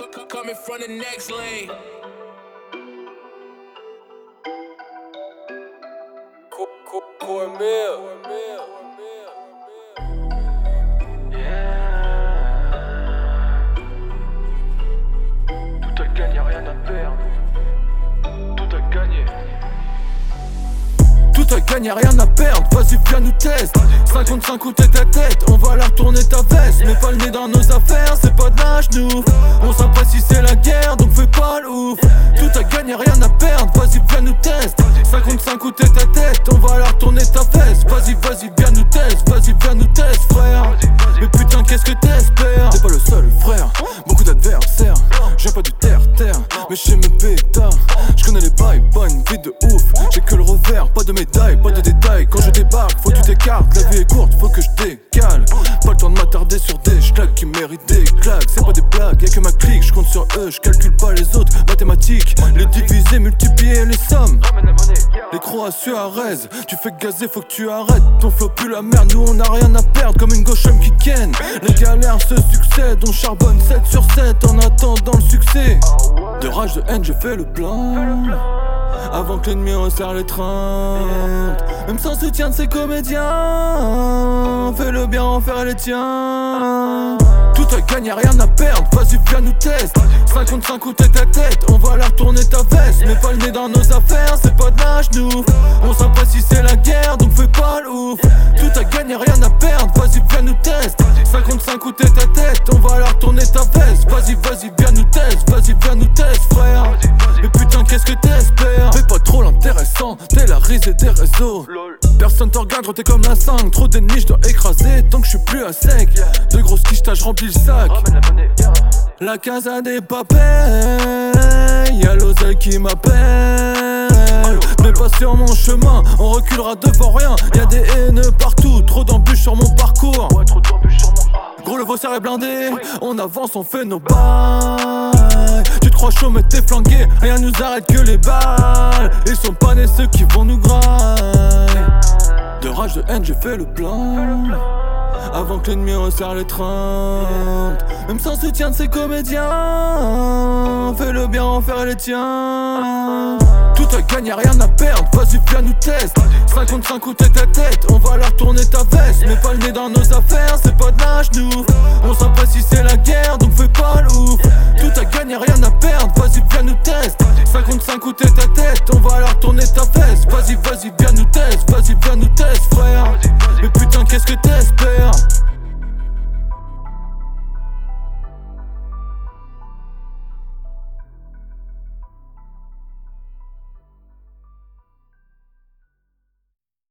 Coming from the next lane. Tout a gagné, rien à perdre. Tout a gagné. Tout a gagné, rien à perdre, vas-y viens nous test. 55 ou tête à tête, on va la retourner ta veste. Mets pas le nez dans nos affaires, c'est pas de l'âge nous. On s'apprécie c'est la guerre, donc fais pas le ouf. Tout a gagné, rien à perdre, vas-y viens nous test. 55 ou tête à tête, on va la retourner ta veste. Vas-y viens nous test, vas-y viens nous test frère. Mais putain qu'est-ce que t'espères? T'es pas le seul frère, beaucoup d'adversaires. J'ai pas du terre-terre, mais chez mes bêtas je connais les bails, pas une vie de ouf. J'ai que le revers, pas de médaille, pas de détails. Quand je débarque, faut que tu t'écartes, la vie est courte, faut que je décale. Pas le temps de m'attarder sur des schlags qui méritent des claques. C'est pas des blagues, y'a que ma clique, je compte sur eux, je calcule pas les autres. Mathématiques, les diviser, multiplier les sommes. Les crocs à Suarez, tu fais gazer, faut que tu arrêtes. Ton flow pue la merde, nous on a rien à perdre, comme une gauche qui ken. Les galères se succèdent, on charbonne 7 sur 7 en attendant le succès. De rage, de haine, j'ai fait le plein avant que l'ennemi resserre les trains. Même sans soutien de ses comédiens, fais le bien en faire les tiens. Tout a gagné, rien à perdre, vas-y viens nous test. 55 ou tête à tête, on va la retourner ta veste. Mets pas le nez dans nos affaires, c'est pas de l'âge nous. On s'apprécie c'est la guerre, donc fais pas le ouf. Tout a gagné, rien à perdre, vas-y viens nous test. 55 ou tête à tête, on va la retourner ta veste. Vas-y viens nous test, vas-y viens nous test frère. Mais putain qu'est-ce que t'espères? Fais pas trop l'intéressant, t'es la risée des réseaux. Personne te regarde, t'es comme la 5. Trop d'ennemis, je dois écraser tant que je suis plus à sec. De grosses quiches, je remplis le sac. La casa des papels, y'a l'oseille qui m'appelle. Mais pas sur mon chemin, on reculera devant rien. Y'a des haines partout, trop d'embûches sur mon parcours. Gros le vaussaire est blindé, on avance, on fait nos bails. Tu te crois chaud mais t'es flanqué, rien nous arrête que les balles. Ils sont pas nés ceux qui vont nous grailler. De rage, de haine, j'ai fait le plein avant que l'ennemi resserre les trains. Même sans soutien de ses comédiens, fais le bien en faire les tiens. Tout a gagné, rien à perdre, vas-y viens nous test. 55 ou tête à tête, on va la retourner ta veste. Mets pas le nez dans nos affaires, c'est pas de l'âge nous. On s'apprécie c'est la guerre, donc fais pas le ouf. Tout a gagné, rien à perdre, vas-y viens nous test. 55 ou tête